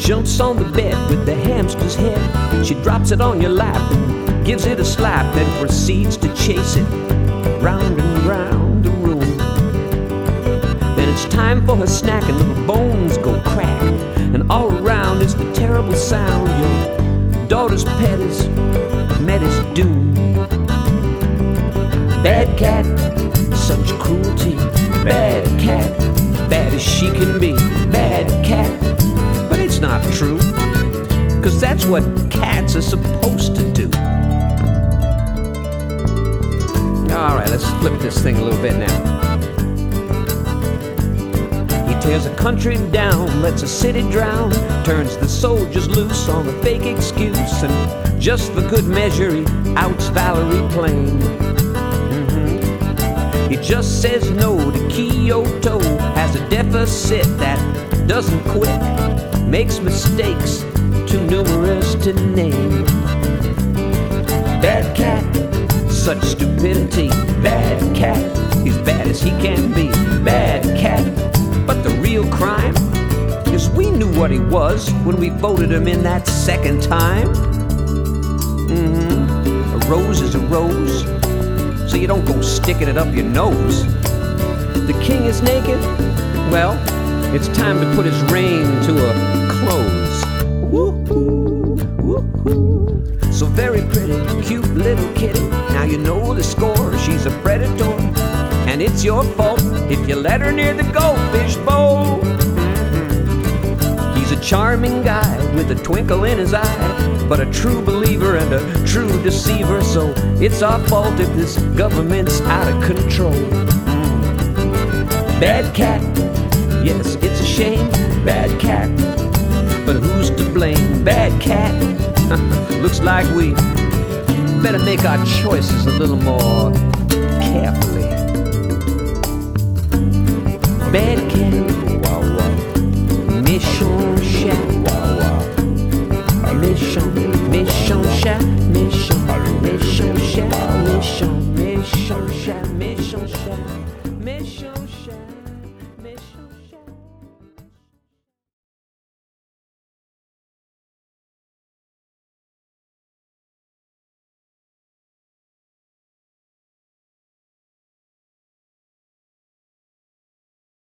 jumps on the bed with the hamster's head. She drops it on your lap and gives it a slap, then proceeds to chase it round and round the room. Then it's time for her snack and little bones go crack, and all around is the terrible sound. Your daughter's pet is met his doom. Bad cat, such cruelty. Bad cat, bad as she can be. Bad cat, but it's not true, 'cause that's what cats are supposed to do. Alright, let's flip this thing a little bit now. He tears a country down, lets a city drown, turns the soldiers loose on a fake excuse, and just for good measure he outs Valerie Plame. He just says no to Kyoto, has a deficit that doesn't quit, makes mistakes too numerous to name. Bad cat, such stupidity. Bad cat, he's bad as he can be. Bad cat, but the real crime is we knew what he was when we voted him in that second time. A rose is a rose, so you don't go sticking it up your nose. The king is naked, well, it's time to put his reign to a close. Woo-hoo, woo-hoo. So very pretty, cute little kitty. Now you know the score, she's a predator, and it's your fault if you let her near the goldfish bowl. He's a charming guy with a twinkle in his eye, but a true believer and a true deceiver, so it's our fault if this government's out of control. Bad cat, yes, it's a shame. Bad cat, but who's to blame? Bad cat, looks like we better make our choices a little more carefully. Bad cat.